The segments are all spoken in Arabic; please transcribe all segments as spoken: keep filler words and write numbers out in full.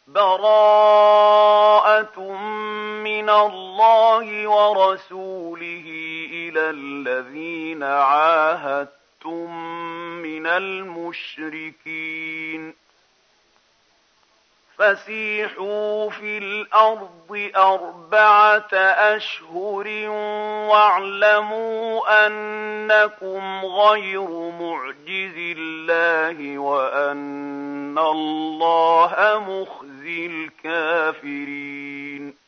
براءة من الله ورسوله إلى الذين عاهدتم من المشركين فسيحوا في الأرض أربعة أشهر واعلموا أنكم غير معجز الله وأن الله مخزي الكافرين.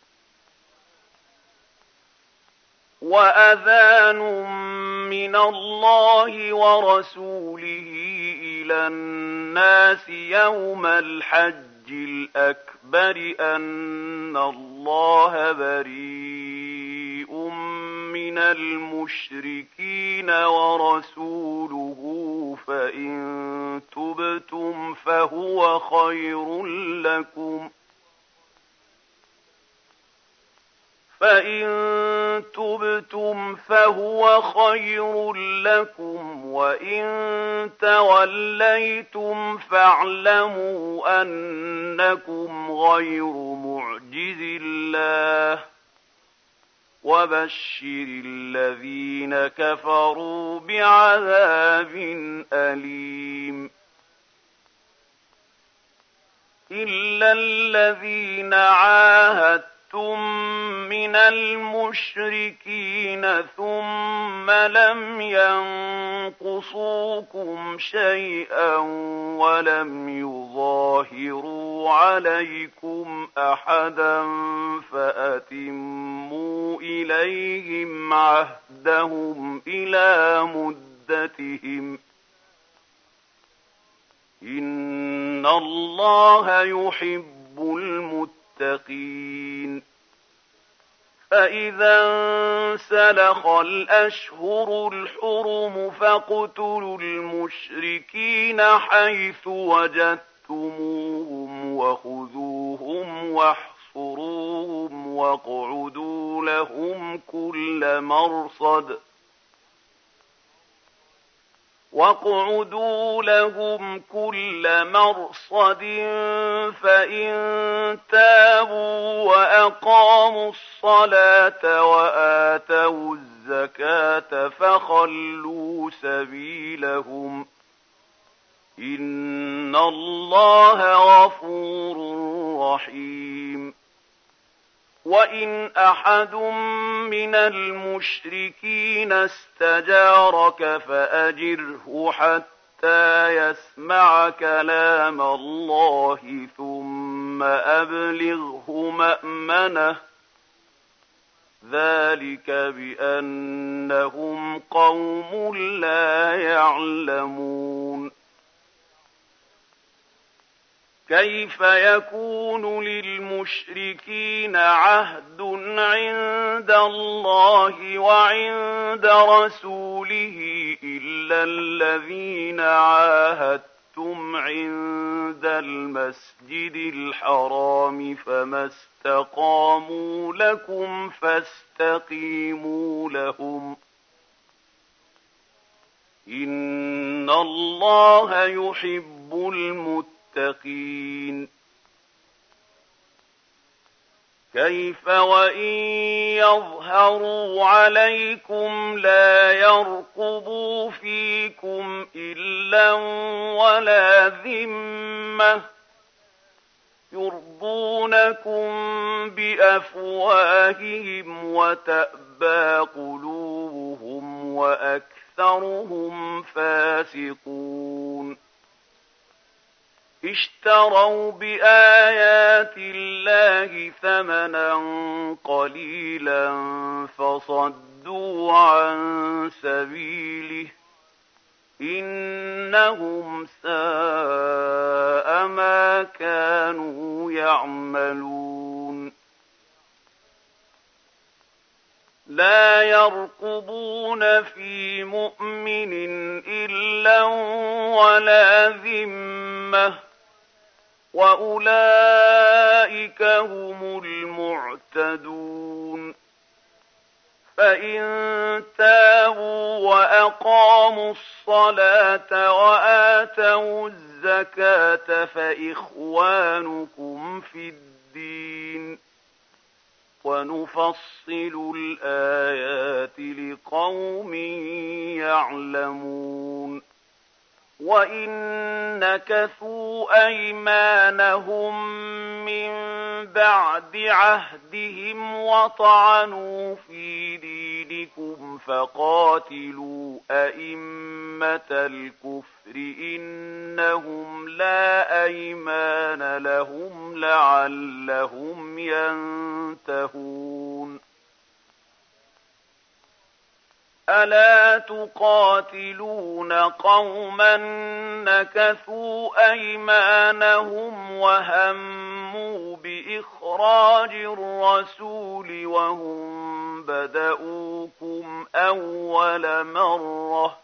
وأذان من الله ورسوله إلى الناس يوم الحج الأكبر أن الله بريء من المشركين ورسوله فإن تبتم فهو خير لكم فإن تبتم فهو خير لكم وإن توليتم فاعلموا أنكم غير معجز الله وبشر الذين كفروا بعذاب أليم. إلا الذين عاهدتم من المشركين ثم لم ينقصوكم شيئا ولم يظاهروا عليكم أحدا فأتموا إليهم عهدهم إلى مدتهم إن الله يحب المتقين. فإذا انسلخ الأشهر الحرم فاقتلوا المشركين حيث وجدتموهم وخذوهم واحصروهم واقعدوا لهم كل مرصد واقعدوا لهم كل مرصد فإن تابوا وأقاموا الصلاة وآتوا الزكاة فخلوا سبيلهم إن الله غفور رحيم. وإن أحد من المشركين استجارك فأجره حتى يسمع كلام الله ثم أبلغه مأمنه ذلك بأنهم قوم لا يعلمون. كيف يكون للمشركين عهد عند الله وعند رسوله إلا الذين عاهدتم عند المسجد الحرام فما استقاموا لكم فاستقيموا لهم إن الله يحب المتقين. كيف وإن يظهروا عليكم لا يرقبوا فيكم إلا ولا ذمة يرضونكم بأفواههم وتأبى قلوبهم وأكثرهم فاسقون. اشتروا بآيات الله ثمنا قليلا فصدوا عن سبيله إنهم ساء ما كانوا يعملون. لا يرقبون في مؤمن إلا ولا ذمة وأولئك هم المعتدون. فإن تابوا وأقاموا الصلاة وآتوا الزكاة فإخوانكم في الدين ونفصل الآيات لقوم يعلمون وإن نكثوا أيمانهم من بعد عهدهم وطعنوا في دينكم فقاتلوا أئمة الكفر إنهم لا أيمان لهم لعلهم ينتهون ألا تقاتلون قوما نكثوا أيمانهم وهموا بإخراج الرسول وهم بدؤوكم أول مرة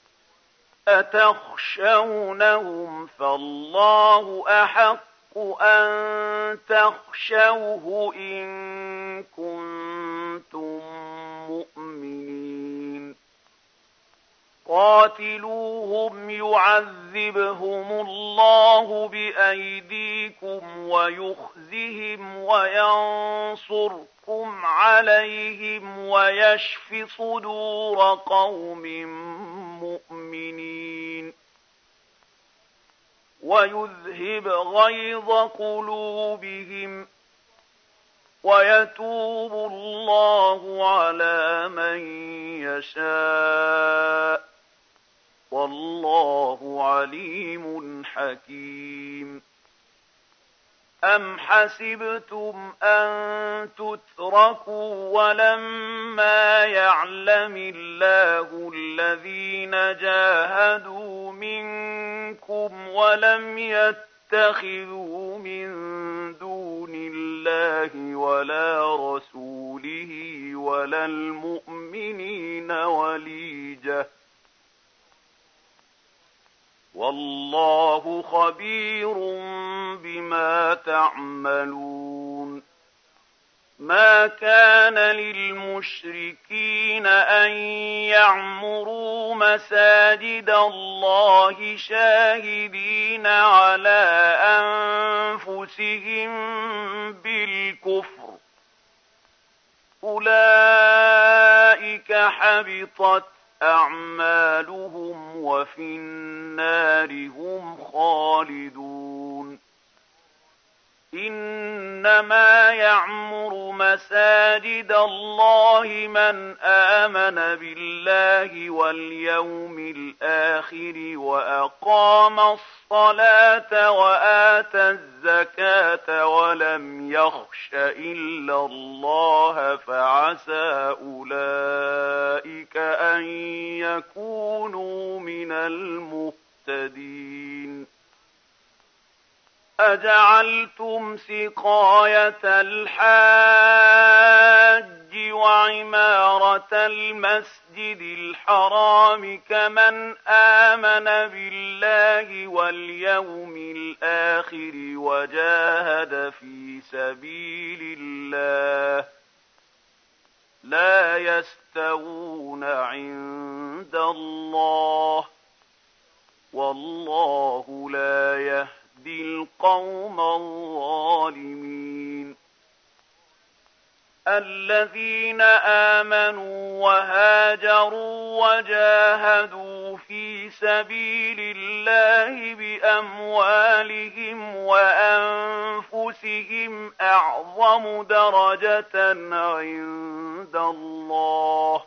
أتخشونهم فالله أحق أن تخشوه إن كنتم مؤمنين قاتلوهم يعذبهم الله بأيديكم ويخزهم وينصركم عليهم ويشف صدور قوم مؤمنين ويذهب غيظ قلوبهم ويتوب الله على من يشاء والله عليم حكيم أم حسبتم أن تتركوا ولما يعلم الله الذين جاهدوا منكم ولم يتخذوا من دون الله ولا رسوله ولا المؤمنين وليجة والله خبير بما تعملون ما كان للمشركين أن يعمروا مساجد الله شاهدين على أنفسهم بالكفر أولئك حبطت أعمالهم وفي النار هم خالدون إنما يعمر مساجد الله من آمن بالله واليوم الآخر وأقام الصلاة وآتى الزكاة ولم يخش إلا الله فعسى أولئك أن يكونوا من المهتدين أجعلتم سقاية الحاج وعمارة المسجد الحرام كمن آمن بالله واليوم الآخر وجاهد في سبيل الله لا يستوون عند الله والله لا يهدي القوم الظالمين الذين آمنوا وهاجروا وجاهدوا في سبيل الله بأموالهم وأنفسهم أعظم درجة عند الله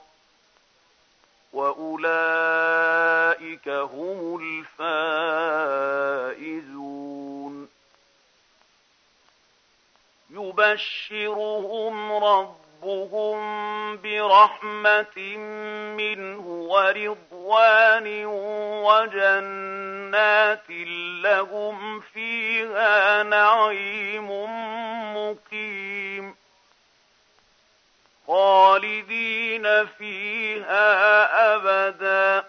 وأولئك هم الفائزون يبشرهم ربهم برحمة منه ورضوان وجنات لهم فيها نعيم مقيم خالدين فيها أبدا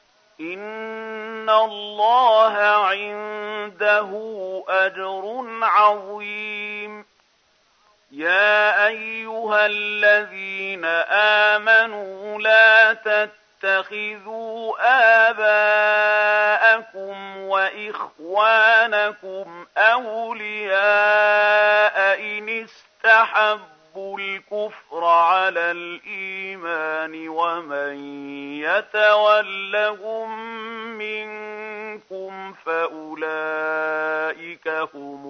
إن الله عنده أجر عظيم يا أيها الذين آمنوا لا تتخذوا آباءكم وإخوانكم أولياء إن استحبوا الكفر على الإيمان ومن يتولهم منكم فأولئك هم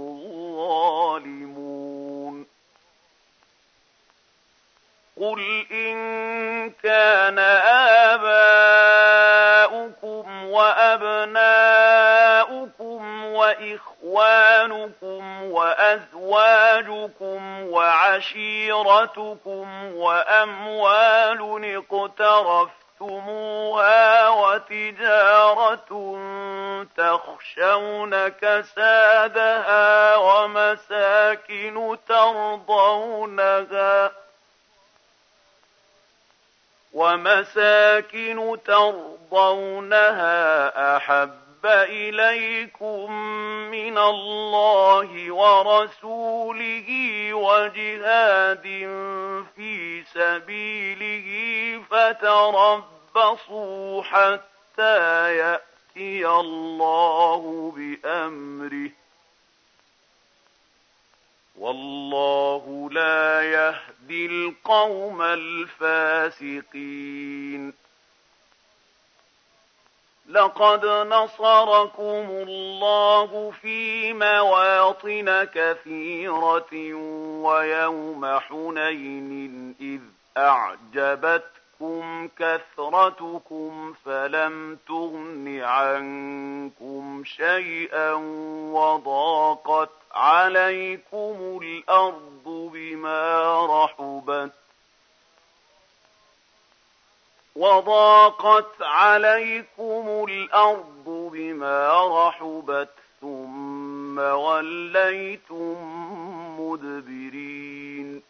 الظالمون قل إن كان آباؤكم وأبناؤكم وإخوانكم وأزواجكم وعشيرتكم وأموال اقترفتموها وتجارة تخشون كسادها ومساكن ترضونها ومساكن ترضونها أحب إليكم من الله ورسوله وجهاد في سبيله فتربصوا حتى يأتي الله بأمره والله لا يهدي القوم الفاسقين لقد نصركم الله في مواطن كثيرة ويوم حنين إذ أعجبتكم كثرتكم فلم تغن عنكم شيئا وضاقت عليكم الأرض بما رحبت وضاقت عليكم الأرض بما رحبت ثم وليتم مدبرين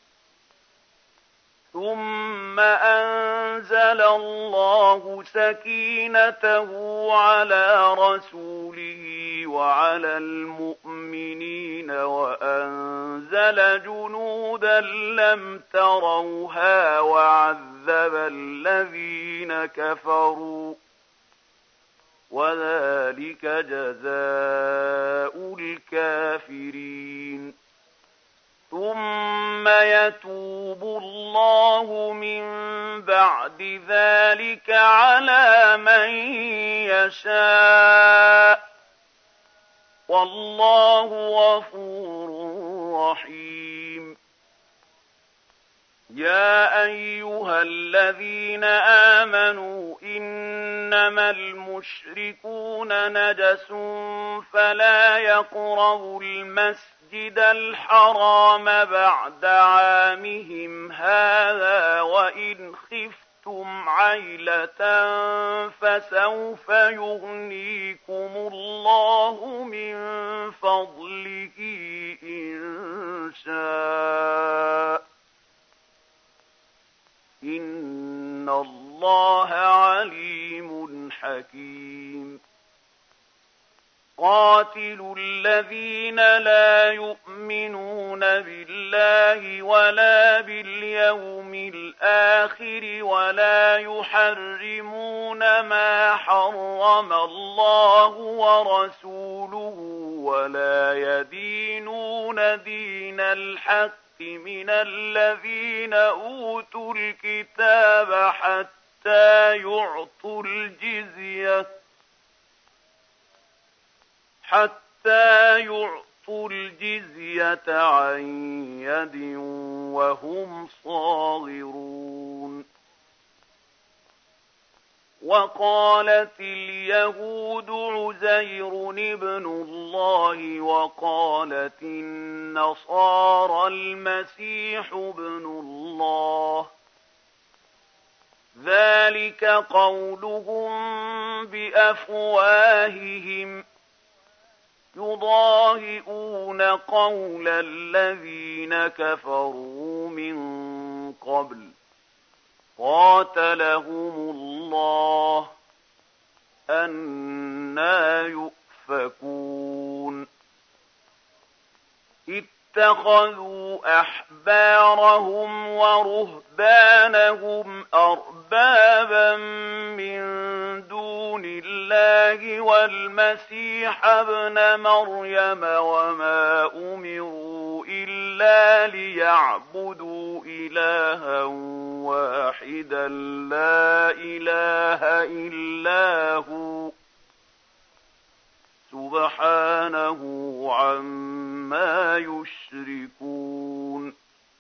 ثم أنزل الله سكينته على رسوله وعلى المؤمنين وأنزل جنودا لم تروها وعذب الذين كفروا وذلك جزاء الكافرين ثم يتوب الله من بعد ذلك على من يشاء والله غفور رحيم يا أيها الذين آمنوا إنما المشركون نجس فلا يقربوا المسجد المسجد الحرام بعد عامهم هذا وإن خفتم عيلة فسوف يغنيكم الله من فضله إن شاء إن الله عليم حكيم قاتلوا الذين لا يؤمنون بالله ولا باليوم الآخر ولا يحرمون ما حرم الله ورسوله ولا يدينون دين الحق من الذين أوتوا الكتاب حتى يعطوا الجزية حتى يعطوا الجزية عن يد وهم صاغرون وقالت اليهود عزير ابن الله وقالت النصارى المسيح ابن الله ذلك قولهم بأفواههم يضاهئون قول الذين كفروا من قبل قاتلهم الله أنى يؤفكون اتخذوا اتَّخَذُوا أَحْبَارَهُمْ وَرُهْبَانَهُمْ أَرْبَابًا مِّن دُونِ اللَّهِ وَالْمَسِيحَ ابْنَ مَرْيَمَ وَمَا أُمِرُوا إِلَّا لِيَعْبُدُوا إِلَٰهًا وَاحِدًا لَّا إِلَٰهَ إِلَّا هُوَ سُبْحَانَهُ عَمَّا يُشْرِكُونَ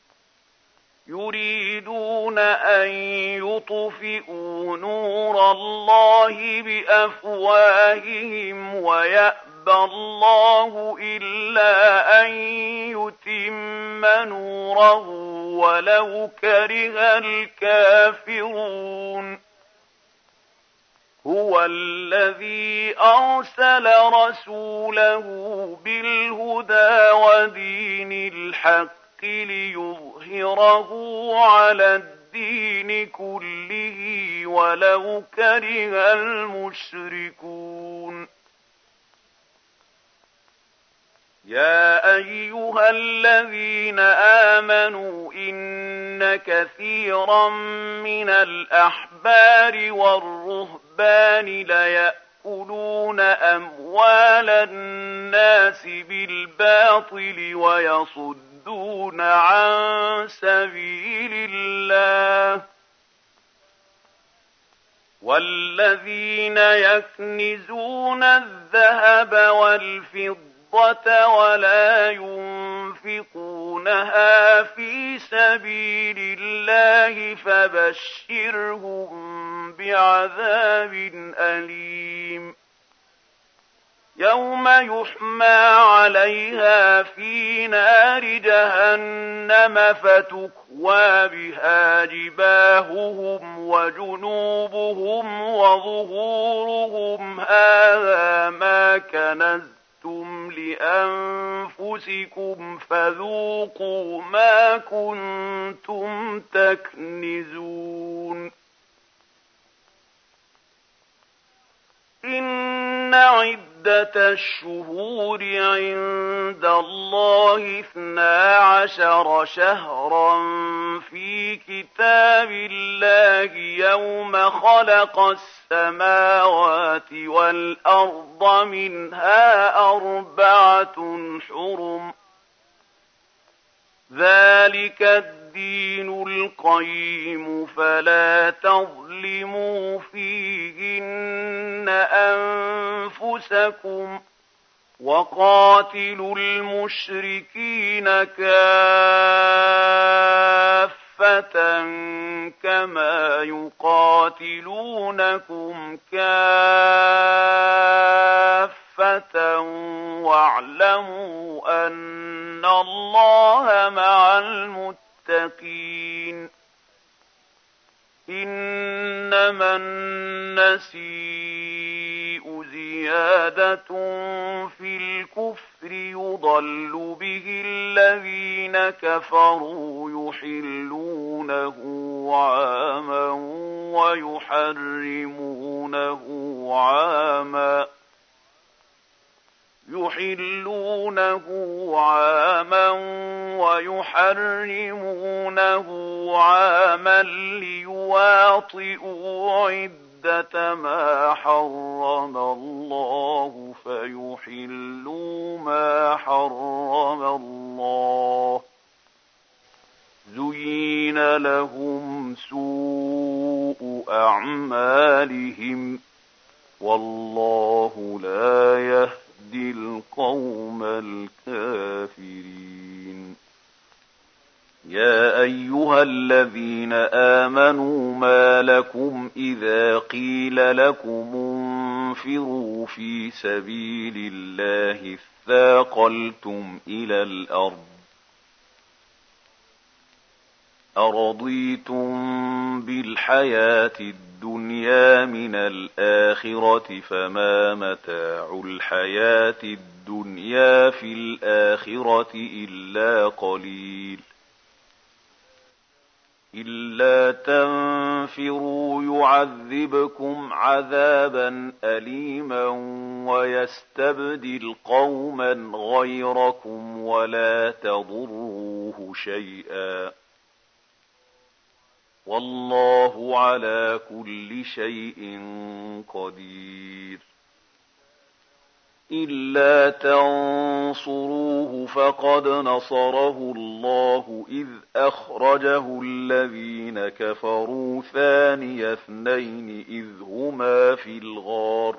يُرِيدُونَ أَن يُطْفِئُوا نُورَ اللَّهِ بِأَفْوَاهِهِمْ وَيَأْبَى اللَّهُ إِلَّا أَن يُتِمَّ نُورَهُ وَلَوْ كَرِهَ الْكَافِرُونَ هُوَ الَّذِي أَرْسَلَ رَسُولَهُ بِالْهُدَىٰ وَدِينِ الْحَقِّ لِيُظْهِرَهُ عَلَى الدِّينِ كُلِّهِ وَلَوْ كَرِهَ الْمُشْرِكُونَ يَا أَيُّهَا الَّذِينَ آمَنُوا إِنَّ كَثِيرًا مِّنَ الْأَحْبَارِ وَالرُّهْبَانِ لَيَأْكُلُونَ أَمْوَالَ النَّاسِ بِالْبَاطِلِ وَيَصُدُّونَ عَن سَبِيلِ اللَّهِ وَالَّذِينَ يَكْنِزُونَ الذَّهَبَ وَالْفِضَّةَ وَلَا يُنفِقُونَهَا فِي سَبِيلِ اللَّهِ فَبَشِّرْهُم بِعَذَابٍ أَلِيمٍ يَوْمَ يُحْمَىٰ عَلَيْهَا فِي نَارِ جَهَنَّمَ فَتُكْوَىٰ بِهَا جِبَاهُهُمْ وَجُنُوبُهُمْ وَظُهُورُهُمْ هَٰذَا مَا كَنَزْتُمْ لِأَنفُسِكُمْ فَذُوقُوا مَا كُنتُمْ تَكْنِزُونَ إِنَّ عِدَّةَ الشُّهُورِ عِندَ اللَّهِ اثْنَا عَشَرَ شَهْرًا فِي كِتَابِ اللَّهِ يَوْمَ خَلَقَ السَّمَاوَاتِ وَالْأَرْضَ مِنْهَا أَرْبَعَةٌ حُرُمٌ ۚ ذَٰلِكَ الدِّينُ الْقَيِّمُ فَلَا تَظْلِمُوا فِيهِنَّ أَنفُسَكُمْ ۚ وَقَاتِلُوا الْمُشْرِكِينَ كَافَّةً كَمَا يُقَاتِلُونَكُمْ كَافَّةً وَاعْلَمُوا أَنَّ اللَّهَ مَعَ الْمُتَّقِينَ إِنَّمَا النَّسِيءُ زِيَادَةٌ فِي الْكُفْرِ يُضَلُّ بِهِ الَّذِينَ كَفَرُوا يُحِلُّونَهُ عَامًا وَيُحَرِّمُونَهُ عَامًا يُحِلُّونَهُ عَامًا وَيُحَرِّمُونَهُ عَامًا لِيُوَاطِئُوا عِدَّةَ مَا حَرَّمَ اللَّهُ فَيُحِلُّوا مَا حَرَّمَ اللَّهُ زُيِّنَ لَهُمْ سُوءُ أَعْمَالِهِمْ وَاللَّهُ لَا يَهْدِي الْقَوْمَ الْكَافِرِينَ يَا أَيُّهَا الَّذِينَ آمَنُوا مَا لَكُمْ إِذَا قِيلَ لَكُمُ انفِرُوا فِي سَبِيلِ اللَّهِ اثَّاقَلْتُمْ إِلَى الْأَرْضِ أَرَضِيتُم بِالْحَيَاةِ الدُّنْيَا مِنَ الْآخِرَةِ فَمَا مَتَاعُ الْحَيَاةِ الدُّنْيَا فِي الْآخِرَةِ إِلَّا قَلِيلٌ إلا تنفروا يعذبكم عذابا أليما ويستبدل قوما غيركم ولا تضروه شيئا والله على كل شيء قدير. إلا تنصروه فقد نصره الله إذ أخرجه الذين كفروا ثاني اثنين إذ هما في الغار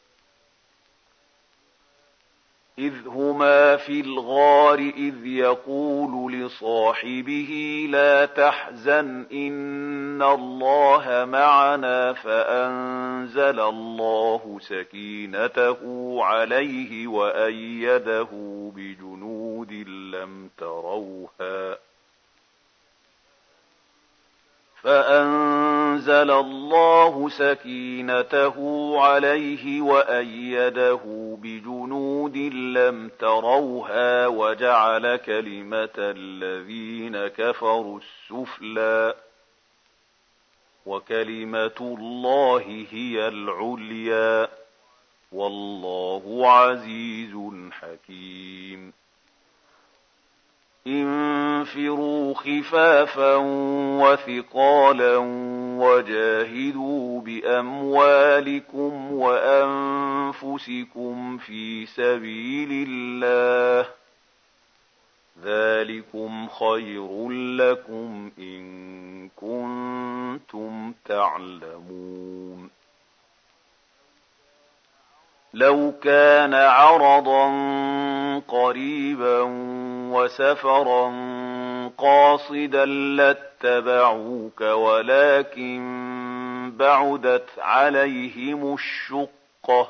إذ هما في الغار إذ يقول لصاحبه لا تحزن إن الله معنا فأنزل الله سكينته عليه وأيده بجنود لم تروها فأنزل الله سكينته عليه وأيده بجنود لم تروها وجعل كلمة الذين كفروا السفلى وكلمة الله هي العليا والله عزيز حكيم. انفروا خفافا وثقالا وجاهدوا بأموالكم وأنفسكم في سبيل الله ذلكم خير لكم إن كنتم تعلمون. لو كان عرضا قريبا وسفرا قاصدا لاتبعوك ولكن بعدت عليهم الشقة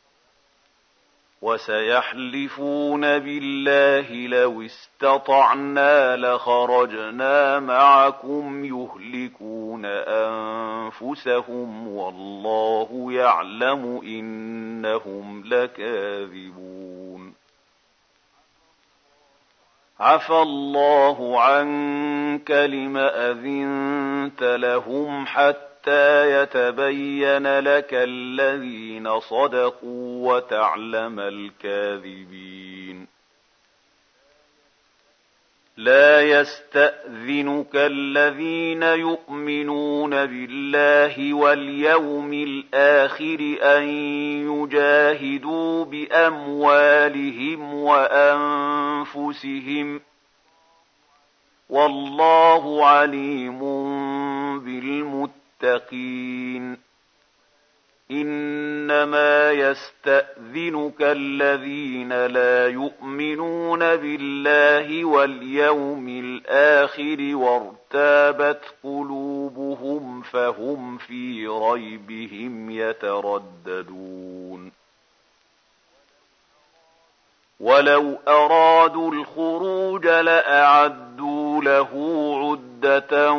وسيحلفون بالله لو استطعنا لخرجنا معكم يهلكون أنفسهم والله يعلم إنهم لكاذبون. عفى الله عنك لم أذنت لهم حتى يتبين لك الذين صدقوا وتعلم الكاذبين. لا يستأذنك الذين يؤمنون بالله واليوم الآخر أن يجاهدوا بأموالهم وأنفسهم والله عليم بالمتقين. إنما يستأذنك الذين لا يؤمنون بالله واليوم الآخر وارتابت قلوبهم فهم في ريبهم يترددون. ولو أرادوا الخروج لأعدوا له عدة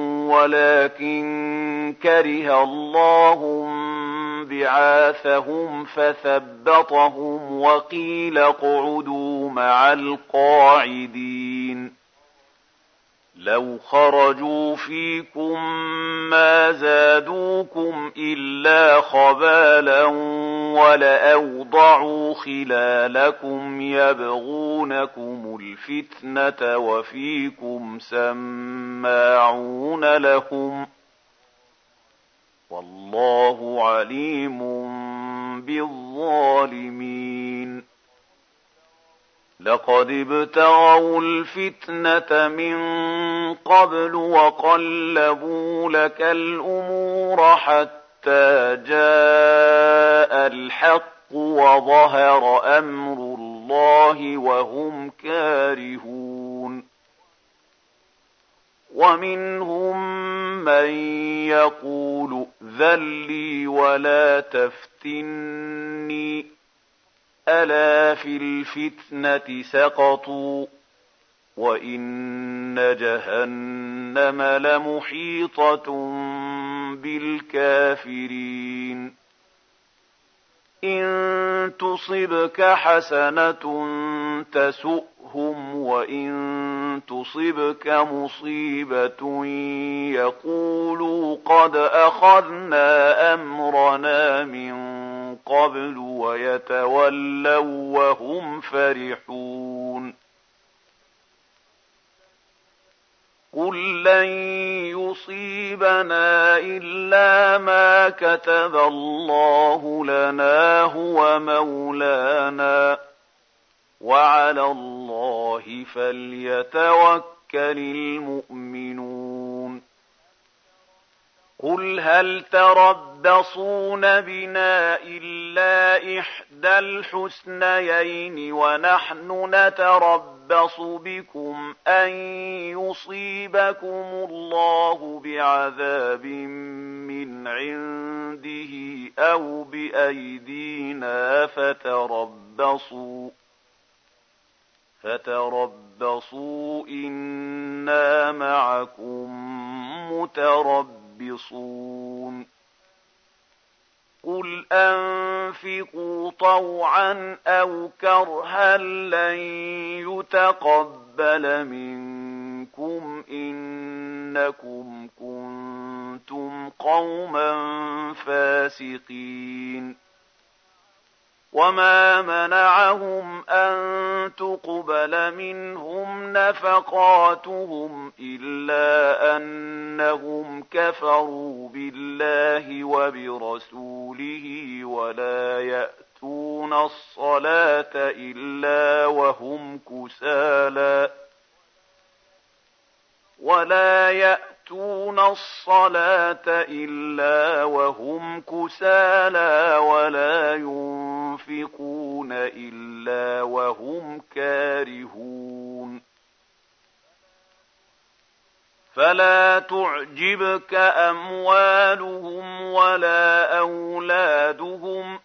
ولكن كره الله بعاثهم فثبطهم وقيل اقعدوا مع القاعدين. لو خرجوا فيكم ما زادوكم إلا خبالا ولأوضعوا خلالكم يبغونكم الفتنة وفيكم سماعون لهم والله عليم بالظالمين. لقد ابتغوا الفتنة من قبل وقلبوا لك الأمور حتى جاء الحق وظهر أمر الله وهم كارهون. ومنهم من يقول ائذن لي ولا تفتني ألا في الفتنة سقطوا وإن جهنم لمحيطة بالكافرين. إن تصبك حسنة تسؤهم تصبهم وإن تصبك مصيبة يقولوا قد أخذنا أمرنا من قبل ويتولوا وهم فرحون قل لن يصيبنا إلا ما كتب الله لنا هو مولانا وعلى الله فليتوكل المؤمنون قل هل تربصون بنا إلا إحدى الحسنيين ونحن نتربص بكم أن يصيبكم الله بعذاب من عنده أو بأيدينا فتربصوا فتربصوا إنا معكم متربصون قل أنفقوا طوعا أو كرها لن يتقبل منكم إنكم كنتم قوما فاسقين وما منعهم أن تقبل منهم نفقاتهم إلا أنهم كفروا بالله وبرسوله ولا يأتون الصلاة إلا وهم كسالى ولا يأتون الصلاة إلا وهم كسالى ولا ينفقون إلا وهم كارهون فلا تعجبك أموالهم ولا أولادهم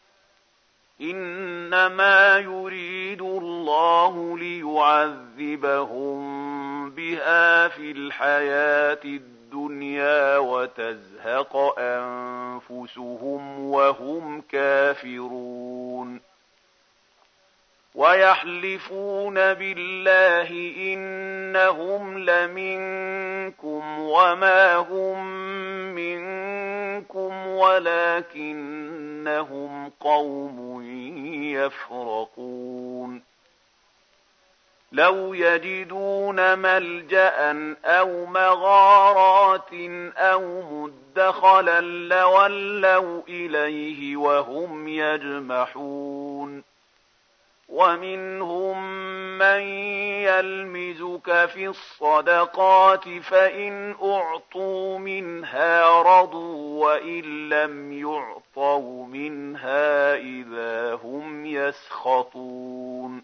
إنما يريد الله ليعذبهم بها في الحياة الدنيا وتزهق أنفسهم وهم كافرون ويحلفون بالله إنهم لمنكم وما هم منكم ولكنهم قوم يفرقون لو يجدون ملجأ أو مغارات أو مدخلا لولوا إليه وهم يجمحون ومنهم من يلمزك في الصدقات فإن أعطوا منها رضوا وإن لم يعطوا منها إذا هم يسخطون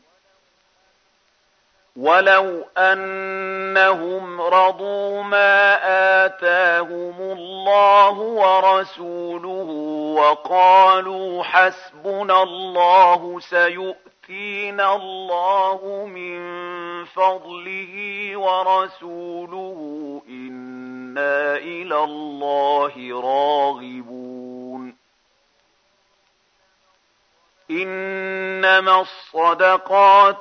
ولو أنهم رضوا ما آتاهم الله ورسوله وقالوا حسبنا الله سيؤتينا الله من فضله ورسوله إنا إلى الله راغبون إنما الصدقات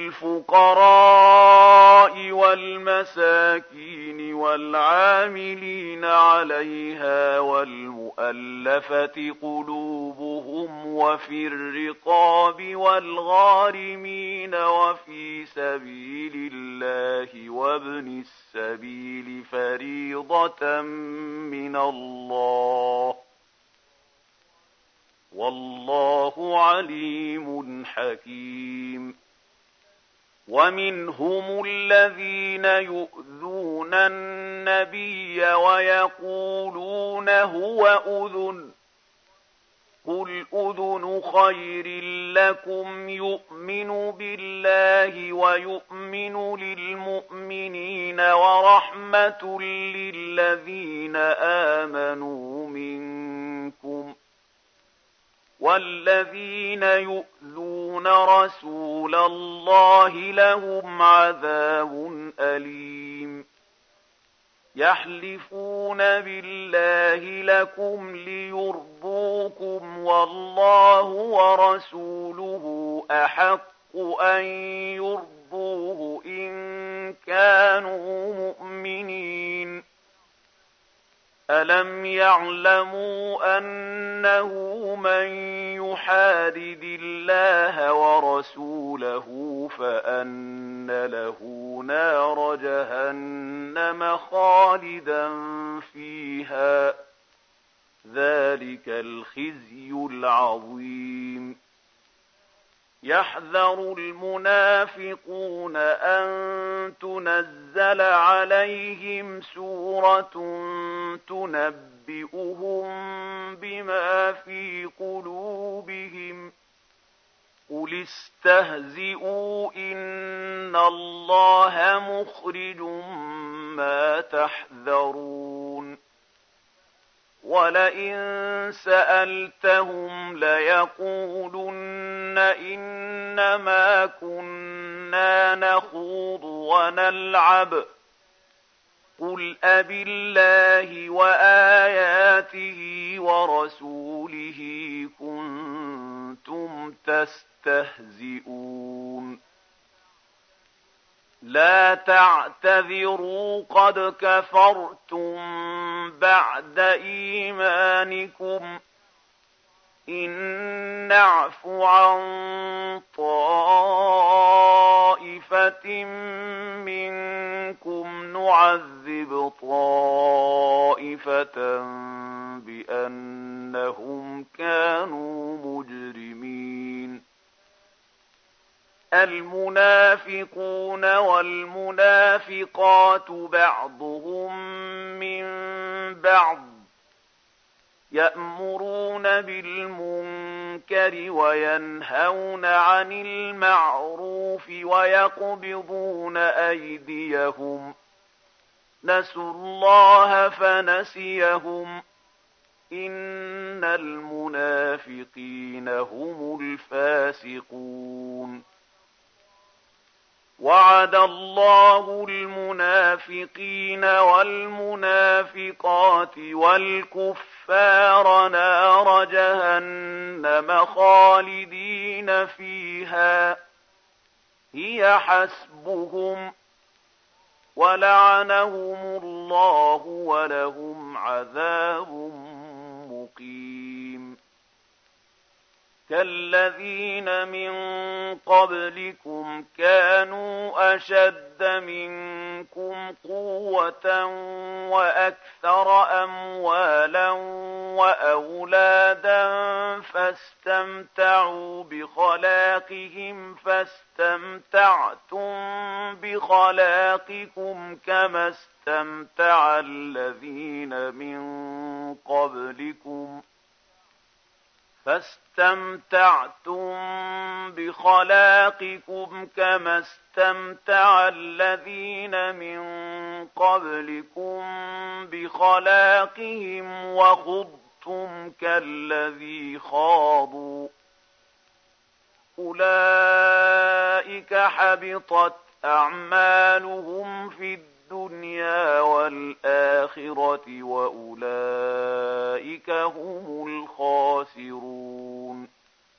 للفقراء والمساكين والعاملين عليها والمؤلفة قلوبهم وفي الرقاب والغارمين وفي سبيل الله وابن السبيل فريضة من الله والله عليم حكيم ومنهم الذين يؤذون النبي ويقولون هو أذن قل أذن خير لكم يؤمن بالله ويؤمن للمؤمنين ورحمة للذين آمنوا منكم والذين يؤذون رسول الله لهم عذاب أليم يحلفون بالله لكم ليرضوكم والله ورسوله أحق أن يرضوه إن كانوا مؤمنين. ألم يعلموا أنه من يحادد الله ورسوله فأن له نار جهنم خالدا فيها، ذلك الخزي العظيم. يحذر المنافقون أن تنزل عليهم سورة تنبئهم بما في قلوبهم، قل استهزئوا إن الله مخرج ما تحذرون. ولئن سألتهم ليقولن إنما كنا نخوض ونلعب، قل أبالله وآياته ورسوله كنتم تستهزئون. لا تعتذروا قد كفرتم بعد إيمانكم، إن نعف عن طائفة منكم نعذب طائفة بأنهم كانوا مجرمين. المنافقون والمنافقات بعضهم من بعض، يأمرون بالمنكر وينهون عن المعروف ويقبضون أيديهم، نسوا الله فنسيهم، إن المنافقين هم الفاسقون. وعد الله المنافقين والمنافقات والكفار نار جهنم خالدين فيها، هي حسبهم، ولعنهم الله ولهم عذاب مقيم. كالذين من قبلكم كانوا أشد منكم قوة وأكثر أموالا وأولادا فاستمتعوا بخلاقهم فاستمتعتم بخلاقكم كما استمتع الذين من قبلكم فاستمتعتم بخلاقكم كما استمتع الذين من قبلكم بخلاقهم وخضتم كالذي خاضوا، أولئك حبطت أعمالهم في الدنيا والآخرة وأولئك هم الخاسرون.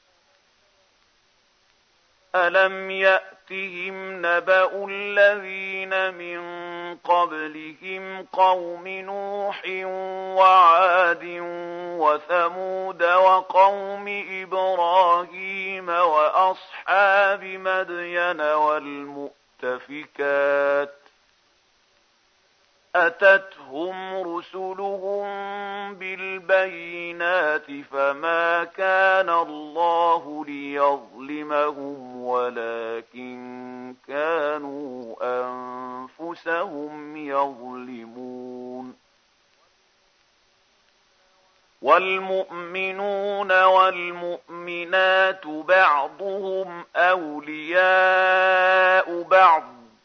ألم يأتهم نبأ الذين من قبلهم قوم نوح وعاد وثمود وقوم إبراهيم وأصحاب مدين والمؤتفكات، أتتهم رسلهم بالبينات فما كان الله ليظلمهم ولكن كانوا أنفسهم يظلمون. والمؤمنون والمؤمنات بعضهم أولياء بعض،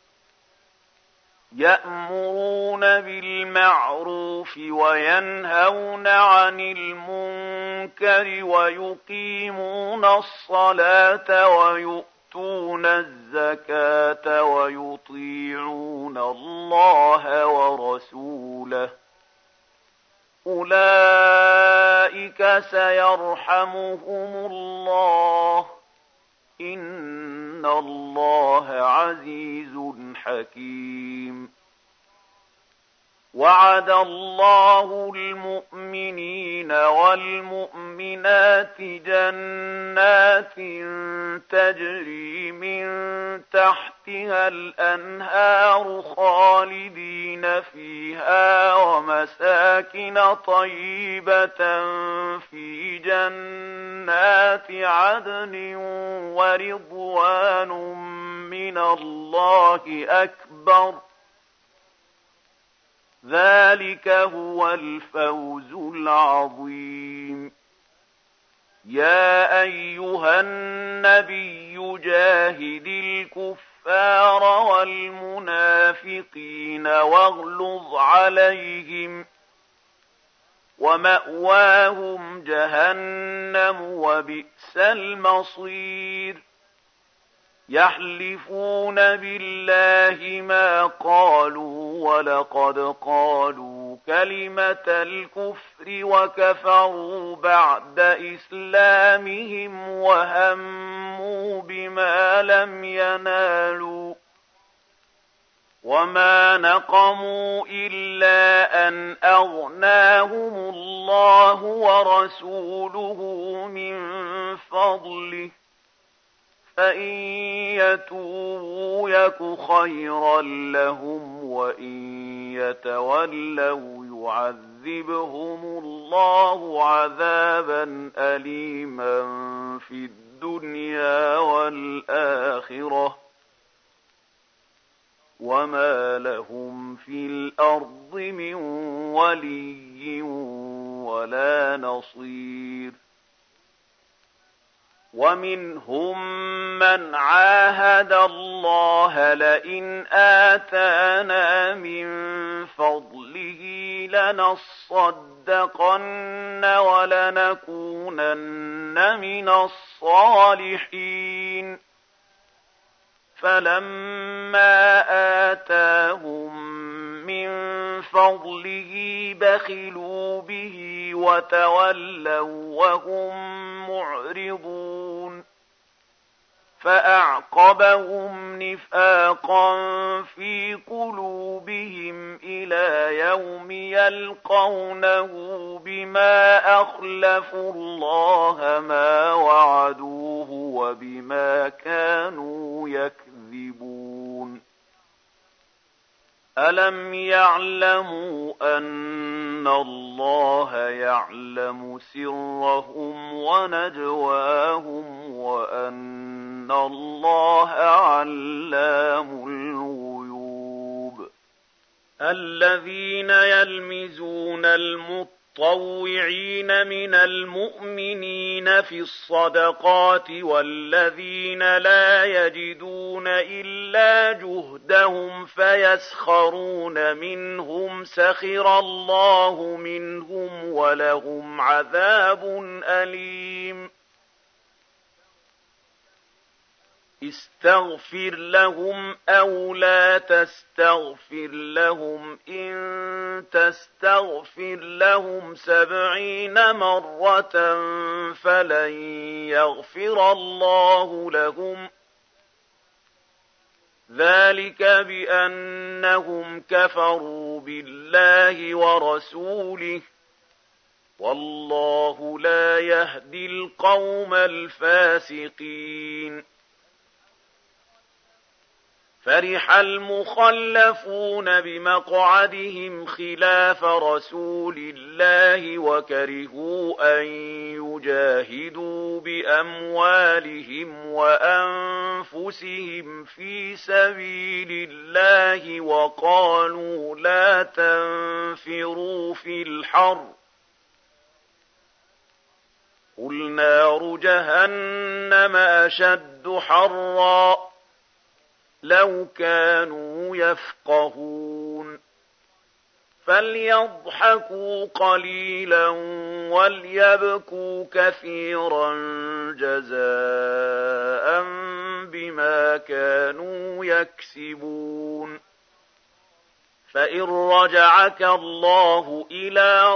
يأمرون بالمعروف وينهون عن المنكر ويقيمون الصلاة ويؤتون الزكاة ويطيعون الله ورسوله، أولئك سيرحمهم الله، إن إِنَّ اللَّهَ عَزِيزٌ حَكِيمٌ. وَعَدَ اللَّهُ الْمُؤْمِنِينَ وَالْمُؤْمِنَاتِ جَنَّاتٍ تَجْرِي مِن تَحْتِهَا الْأَنْهَارُ خَالِدِينَ فِيهَا وَمَسَاكِنَ طَيِّبَةً فِي جَنَّاتِ عَدْنٍ وَرِضْوَانٌ مِّنَ اللَّهِ أَكْبَرُ. ذَلِكَ هُوَ الْفَوْزُ الْعَظِيمُ. يَا أَيُّهَا النَّبِيُّ جَاهِدِ الْكُفَّارَ وَالْمُنَافِقِينَ وَاغْلُظْ عَلَيْهِمْ وَمَأْوَاهُمْ جَهَنَّمُ وَبِئْسَ الْمَصِيرُ. يَحْلِفُونَ بِاللَّهِ مَا قَالُوا وَلَقَدْ قَالُوا كَلِمَةَ الْكُفْرِ وَكَفَرُوا بَعْدَ إِسْلَامِهِمْ وَهَمُّوا بِمَا لَمْ يَنَالُوا وَمَا نَقَمُوا إِلَّا أَنْ أَغْنَاهُمُ اللَّهُ وَرَسُولُهُ مِنْ فَضْلِهِ فَإِنْ يَتُوبُوا يَكُ خَيْرًا لَهُمْ وَإِنْ يَتَوَلَّوْا يُعَذِّبْهُمُ اللَّهُ عَذَابًا أَلِيمًا فِي الدُّنْيَا وَالْآخِرَةِ وَمَا لَهُمْ فِي الْأَرْضِ مِنْ وَلِيٍّ وَلَا نَصِيرٍ. وَمِنْهُمْ مَنْ عَاهَدَ اللَّهَ لَئِنْ آتَانَا مِنْ فَضْلِهِ لَنَصَّدَّقَنَّ وَلَنَكُونَنَّ مِنَ الصَّالِحِينَ. فَلَمَّا آتَاهُمْ مِنْ فَضْلِهِ بَخِلُوا بِهِ وَتَوَلَّوْا وَهُمْ مُعْرِضُونَ. فَأَعْقَبَهُمْ نِفَاقًا فِي قُلُوبِهِمْ إِلَى يَوْمِ يَلْقَوْنَهُ بِمَا أَخْلَفُوا اللَّهَ مَا وَعَدُوهُ وَبِمَا كَانُوا يَكْذِبُونَ. أَلَمْ يَعْلَمُوا أَنَّ اللَّهَ يَعْلَمُ سِرَّهُمْ وَنَجْوَاهُمْ وَأَنَّ اللَّهَ عَلَّامُ الْغُيُوبِ. الَّذِينَ يَلْمِزُونَ الْمُطَّوِّعِينَ مِنَ الْمُؤْمِنِينَ فِي الصَّدَقَاتِ وَالَّذِينَ لَا يَجِدُونَ إِلَّا جُهْدَهُمْ فَيَسْخَرُونَ مِنْهُمْ سَخِرَ اللَّهُ مِنْهُمْ وَلَهُمْ عَذَابٌ أَلِيمٌ. استغفر لهم أو لا تستغفر لهم إن تستغفر لهم سبعين مرة فلن يغفر الله لهم ذلك بأنهم كفروا بالله ورسوله والله لا يهدي القوم الفاسقين. فرح المخلفون بمقعدهم خلاف رسول الله وكرهوا أن يجاهدوا بأموالهم وأنفسهم في سبيل الله وقالوا لا تنفروا في الحر قل نار جهنم أشد حرا لو كانوا يفقهون. فليضحكوا قليلا وليبكوا كثيرا جزاء بما كانوا يكسبون. فإن رجعك الله إلى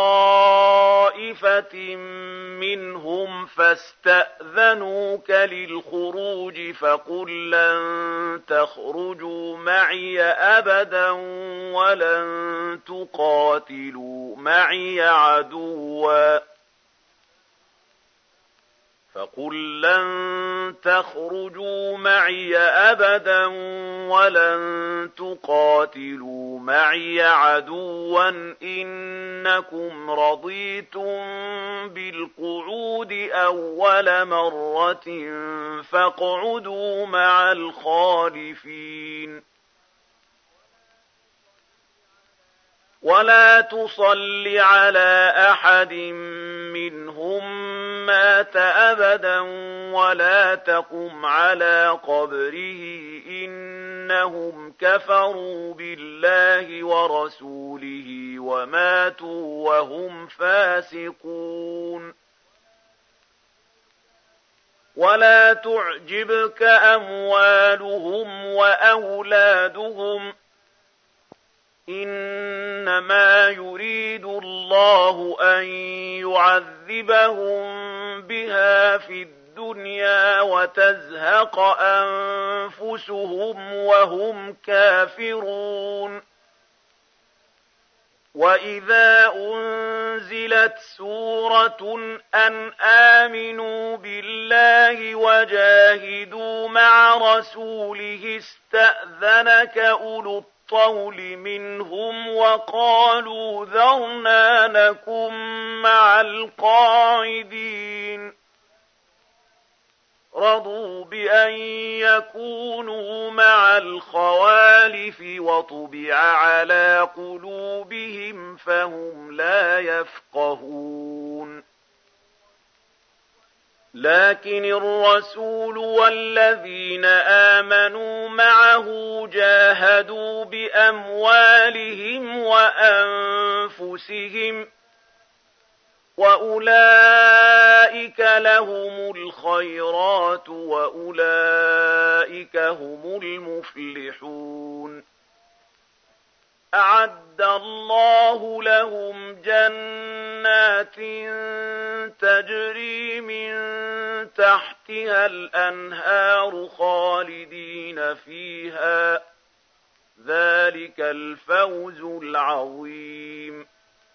طائفة منهم فاستأذنوك للخروج فقل لن تخرجوا معي أبدا ولن تقاتلوا معي عدوا فقل لن تخرجوا معي أبدا ولن تقاتلوا معي عدوا إنكم رضيتم بالقعود أول مرة فاقعدوا مع الخالفين ولا تصل على أحد منهم مات أبدا ولا تقم على قبره إنهم كفروا بالله ورسوله وماتوا وهم فاسقون ولا تعجبك أموالهم وأولادهم إنما يريد الله أن يعذبهم بها في الدنيا وتزهق أنفسهم وهم كافرون وإذا أنزلت سورة أن آمنوا بالله وجاهدوا مع رسوله استأذنك أولو الطول منهم وقالوا ذرنا نكن مع القاعدين رضوا بأن يكونوا مع الخوالف وطبع على قلوبهم فهم لا يفقهون لكن الرسول والذين آمنوا معه جاهدوا بأموالهم وأنفسهم وأولئك لهم الخيرات وأولئك هم المفلحون أعد الله لهم جنات تجري من تحتها الأنهار خالدين فيها ذلك الفوز العظيم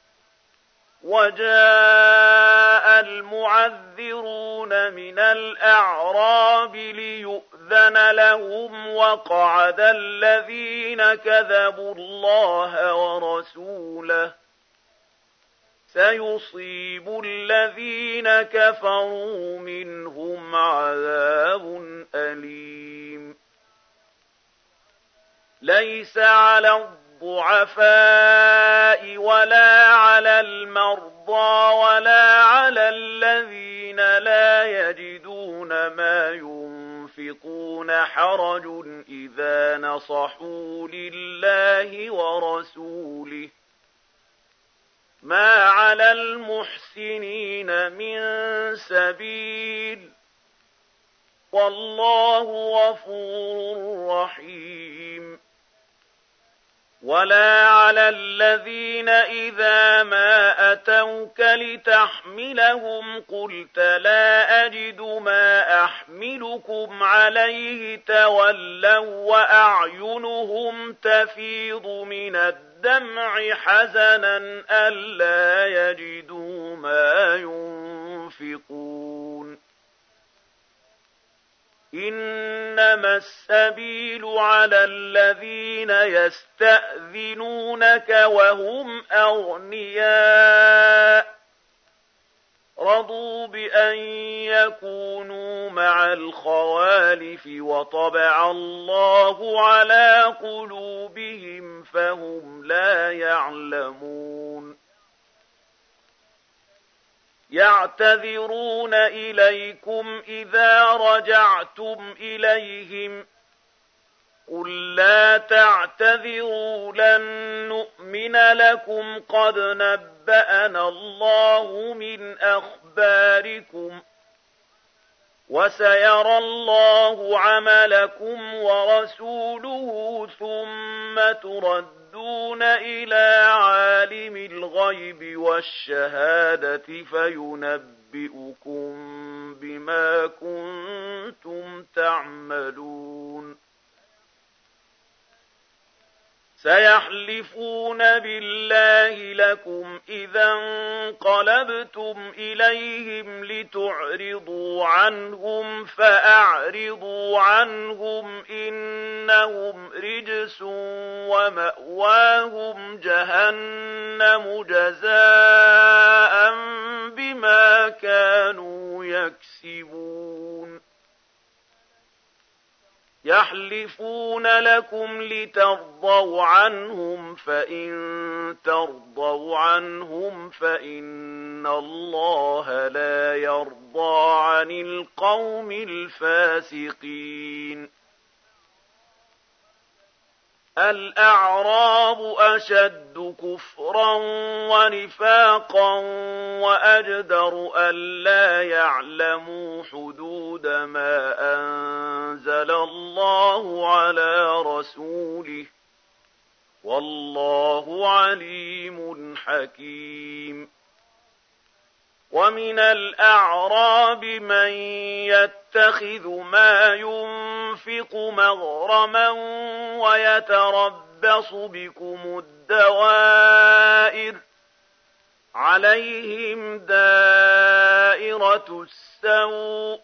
وجاء المعذرون من الأعراب ليؤذن لهم وقعد الذين كذبوا الله ورسوله سيصيب الذين كفروا منهم عذاب أليم ليس على الضعفاء ولا على المرضى ولا على الذين لا يجدون ما ينفقون حرج إذا نصحوا لله ورسوله ما على المحسنين من سبيل والله غفور رحيم ولا على الذين إذا ما أتوك لتحملهم قلت لا أجد ما أحملكم عليه تولوا وأعينهم تفيض من الدمع حزنا ألا يجدوا ما ينفقون إنما السبيل على الذين يستأذنونك وهم أغنياء رضوا بأن يكونوا مع الخوالف وطبع الله على قلوبهم فهم لا يعلمون يعتذرون إليكم إذا رجعتم إليهم قل لا تعتذروا لن نؤمن لكم قد نبأنا الله من أخباركم وسيرى الله عملكم ورسوله ثم تردون إلى عالم الغيب والشهادة فينبئكم بما كنتم تعملون سيحلفون بالله لكم إذا انقلبتم إليهم لتعرضوا عنهم فأعرضوا عنهم إنهم رجس ومأواهم جهنم جزاء بما كانوا يكسبون يحلفون لكم لترضوا عنهم فإن ترضوا عنهم فإن الله لا يرضى عن القوم الفاسقين الأعراب أشد كفرا ونفاقا وأجدر ألا يعلموا حدود ما أنزل الله على رسوله والله عليم حكيم ومن الأعراب من يتخذ ما ينفق مغرما ويتربص بكم الدوائر عليهم دائرة السوء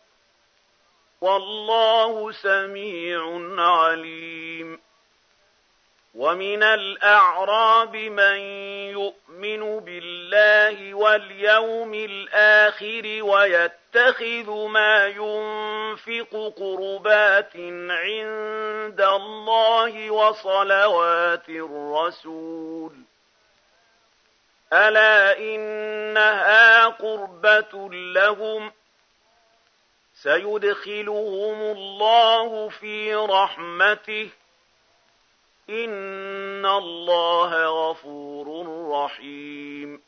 والله سميع عليم ومن الأعراب من يؤمن بالله واليوم الآخر ويتخذ ما ينفق قربات عند الله وصلوات الرسول ألا إنها قربة لهم سيدخلهم الله في رحمته إن الله غفور رحيم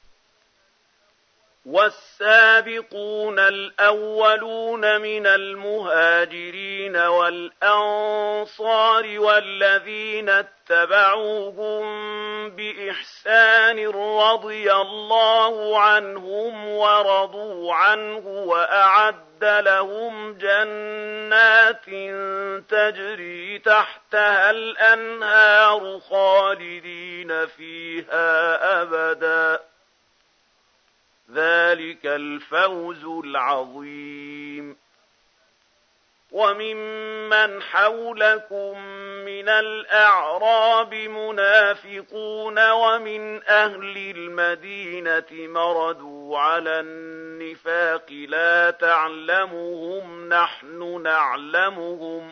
والسابقون الأولون من المهاجرين والأنصار والذين اتبعوهم بإحسان رضي الله عنهم ورضوا عنه وأعد لهم جنات تجري تحتها الأنهار خالدين فيها أبدا ذلك الفوز العظيم وممن حولكم من الأعراب منافقون ومن أهل المدينة مردوا على النفاق لا تعلمهم نحن نعلمهم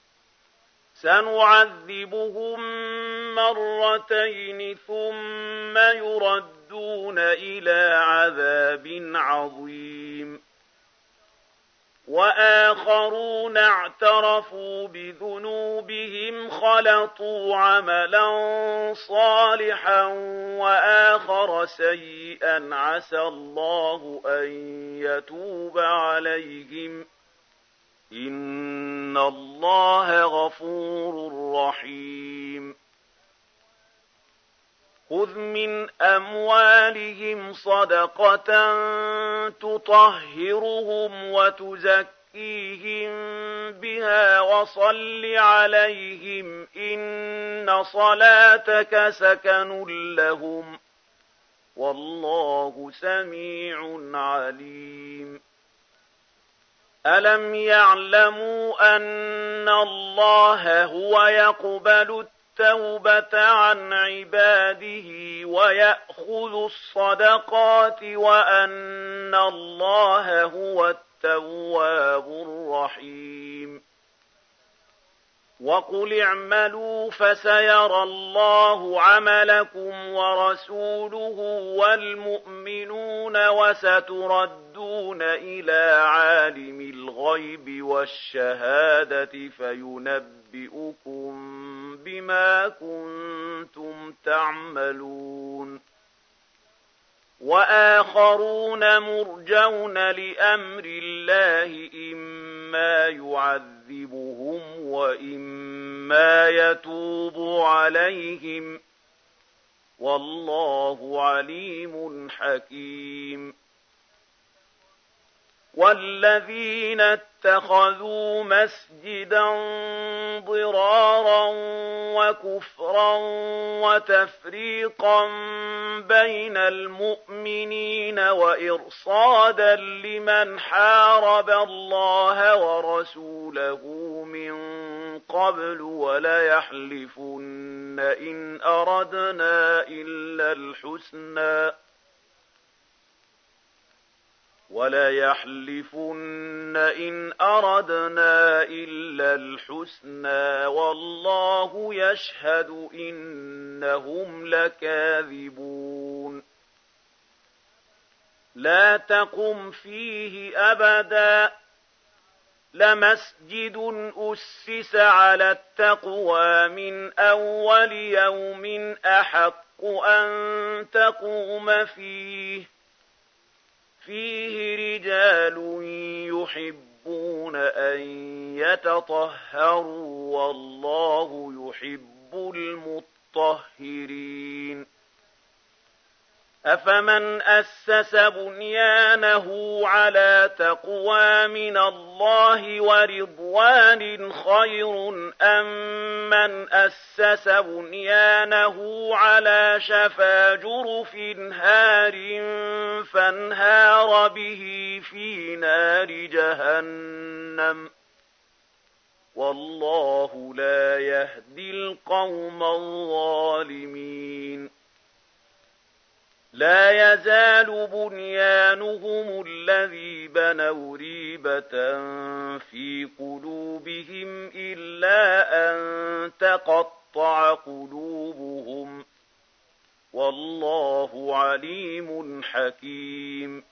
سنعذبهم مرتين ثم يردون إلى عذاب عظيم وآخرون اعترفوا بذنوبهم خلطوا عملا صالحا وآخر سيئا عسى الله أن يتوب عليهم إن الله غفور رحيم خذ من أموالهم صدقة تطهرهم وتزكيهم بها وصل عليهم إن صلاتك سكن لهم والله سميع عليم ألم يعلموا أن الله هو يقبل التوبة عن عباده ويأخذ الصدقات وأن الله هو التواب الرحيم وقل اعملوا فسيرى الله عملكم ورسوله والمؤمنون وستردون إلى عالم الغيب والشهادة فينبئكم بما كنتم تعملون وآخرون مرجون لأمر الله إما إما يعذبهم وإما يتوب عليهم والله عليم حكيم والذين اتخذوا مسجدا ضرارا وكفرا وتفريقا بين المؤمنين وإرصادا لمن حارب الله ورسوله من قبل وليحلفن إن أردنا إلا الحسنى وليحلفن إن أردنا إلا الحسنى والله يشهد إنهم لكاذبون لا تقم فيه أبدا لمسجد أسس على التقوى من أول يوم أحق أن تقوم فيه فيه رجال يحبون أن يتطهروا والله يحب المطهرين أفمن أسس بنيانه على تقوى من الله ورضوان خير أم من أسس بنيانه على شفا جرف هار فانهار به في نار جهنم والله لا يهدي القوم الظالمين لا يزال بنيانهم الذي بنوا ريبة في قلوبهم إلا أن تقطع قلوبهم والله عليم حكيم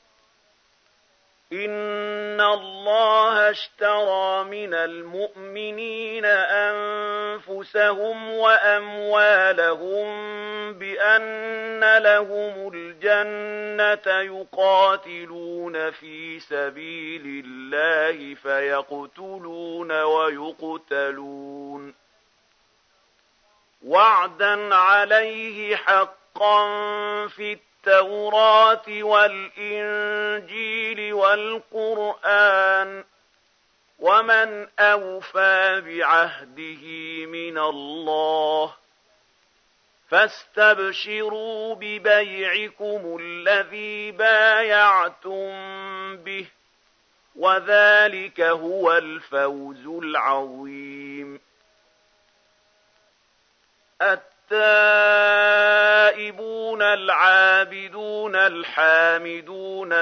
إن الله اشترى من المؤمنين أنفسهم وأموالهم بأن لهم الجنة يقاتلون في سبيل الله فيقتلون ويقتلون وعدا عليه حقا في التوراة والإنجيل والقرآن ومن أوفى بعهده من الله فاستبشروا ببيعكم الذي بايعتم به وذلك هو الفوز العظيم التائبون العابدون الحامدون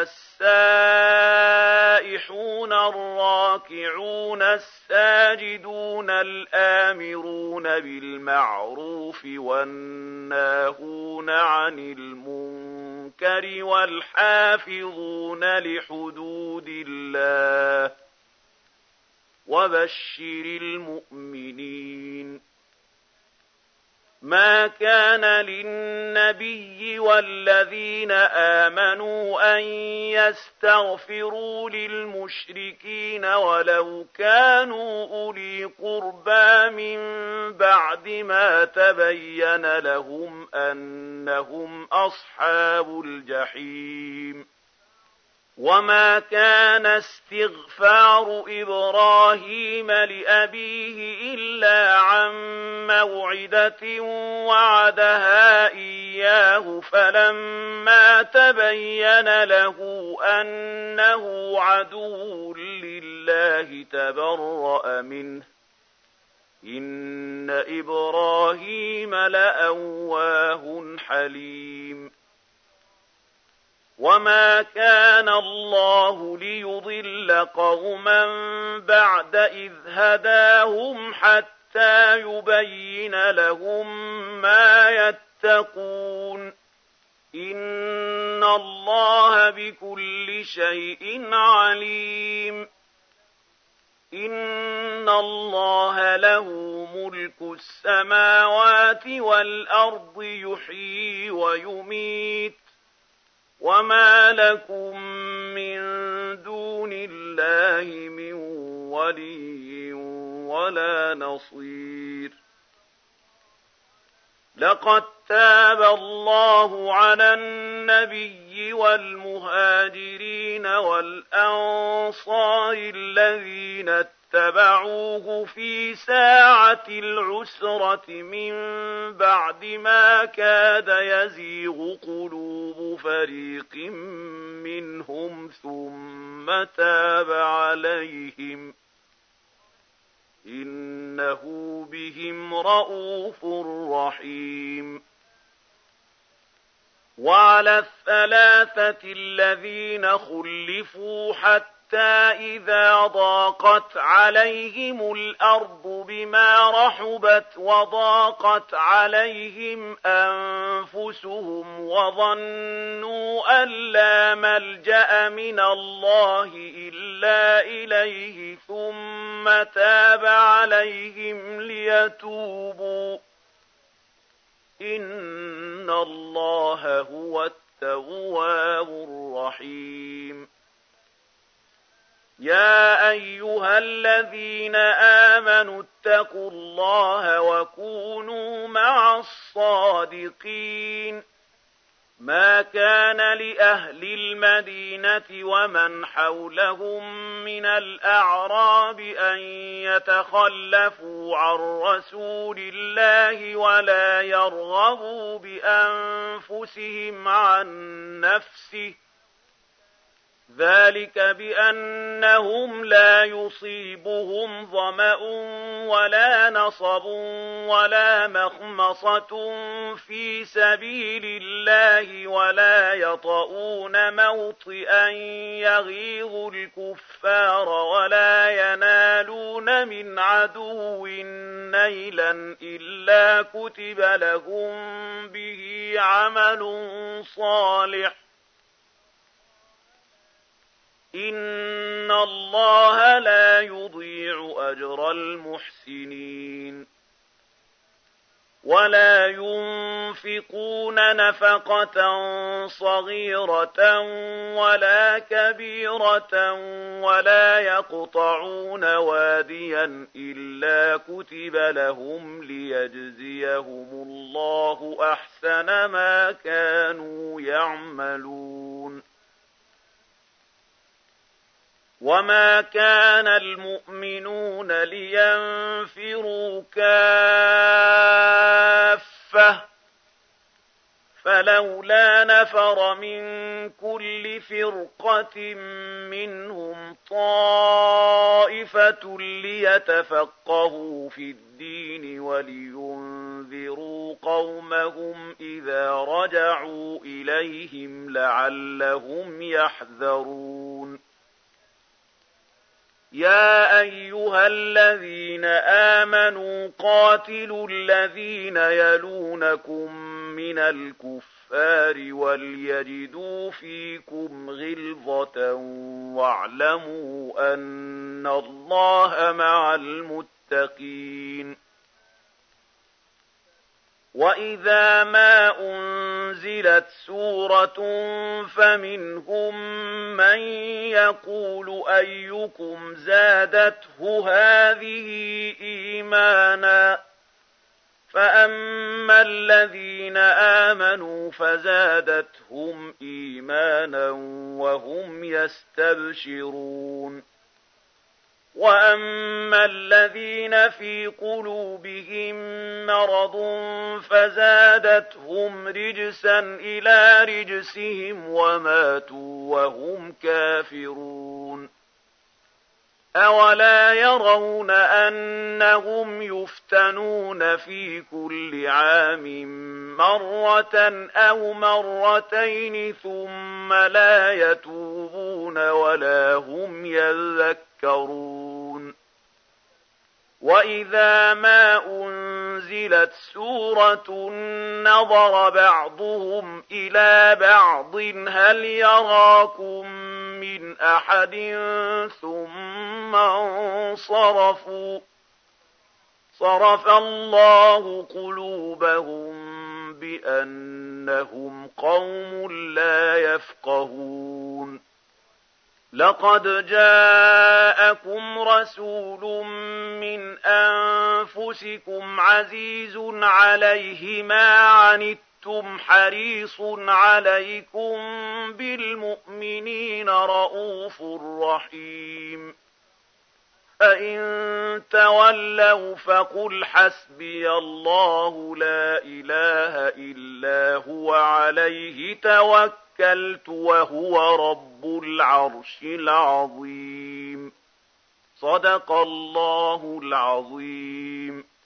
السائحون الراكعون الساجدون الآمرون بالمعروف والناهون عن المنكر والحافظون لحدود الله وبشر المؤمنين ما كان للنبي والذين آمنوا أن يستغفروا للمشركين ولو كانوا أولي قربى من بعد ما تبين لهم أنهم أصحاب الجحيم وما كان استغفار إبراهيم لأبيه إلا عن موعدة وعدها إياه فلما تبين له أنه عدو لله تبرأ منه إن إبراهيم لأواه حليم وما كان الله ليضل قوما بعد إذ هداهم حتى يبين لهم ما يتقون إن الله بكل شيء عليم إن الله له ملك السماوات والأرض يحيي ويميت وما لكم من دون الله من ولي ولا نصير. لقد تاب الله على النبي والمهاجرين والأنصار الذين اتبعوه في ساعة العسرة من بعد ما كاد يزيغ قلوب فريق منهم ثم تاب عليهم إنه بهم رءوف رحيم. وعلى الثلاثة الذين خلفوا حتى إذا ضاقت عليهم الأرض بما رحبت وضاقت عليهم أنفسهم وظنوا أن لا ملجأ من الله إلا إليه ثم تاب عليهم ليتوبوا إن الله هو التواب الرحيم. يا أيها الذين آمنوا اتقوا الله وكونوا مع الصادقين. ما كان لأهل المدينة ومن حولهم من الأعراب أن يتخلفوا عن رسول الله ولا يرغبوا بأنفسهم عن نفسه ذلك بأنهم لا يصيبهم ظمأ ولا نصب ولا مخمصة في سبيل الله ولا يطؤون موطئا يغيظ الكفار ولا ينالون من عدو نيلا إلا كتب لهم به عمل صالح إن الله لا يضيع أجر المحسنين. ولا ينفقون نفقة صغيرة ولا كبيرة ولا يقطعون واديا إلا كتب لهم ليجزيهم الله أحسن ما كانوا يعملون. وما كان المؤمنون لينفروا كافة فلولا نفر من كل فرقة منهم طائفة ليتفقهوا في الدين ولينذروا قومهم إذا رجعوا إليهم لعلهم يحذرون. يا أيها الذين آمنوا قاتلوا الذين يلونكم من الكفار وليجدوا فيكم غلظة واعلموا أن الله مع المتقين. وإذا ما أنزلت سورة فمنهم من يقول أيكم زادته هذه إيمانا فأما الذين آمنوا فزادتهم إيمانا وهم يستبشرون. وأما الذين في قلوبهم مرض فزادتهم رجسا إلى رجسهم وماتوا وهم كافرون. أولا يرون أنهم يفتنون في كل عام مرة أو مرتين ثم لا يتوبون ولا هم يذكرون. وإذا ما أنزلت سورة نظر بعضهم إلى بعض هل يراكم من أحد ثم انصرفوا صرف الله قلوبهم بأنهم قوم لا يفقهون. لقد جاءكم رسول من أنفسكم عزيز عليه ما عنتم حريص عليكم بالمؤمنين رءوف رحيم فإن تولوا فقل حسبي الله لا إله إلا هو عليه توكلت وهو رب العرش العظيم. صدق الله العظيم.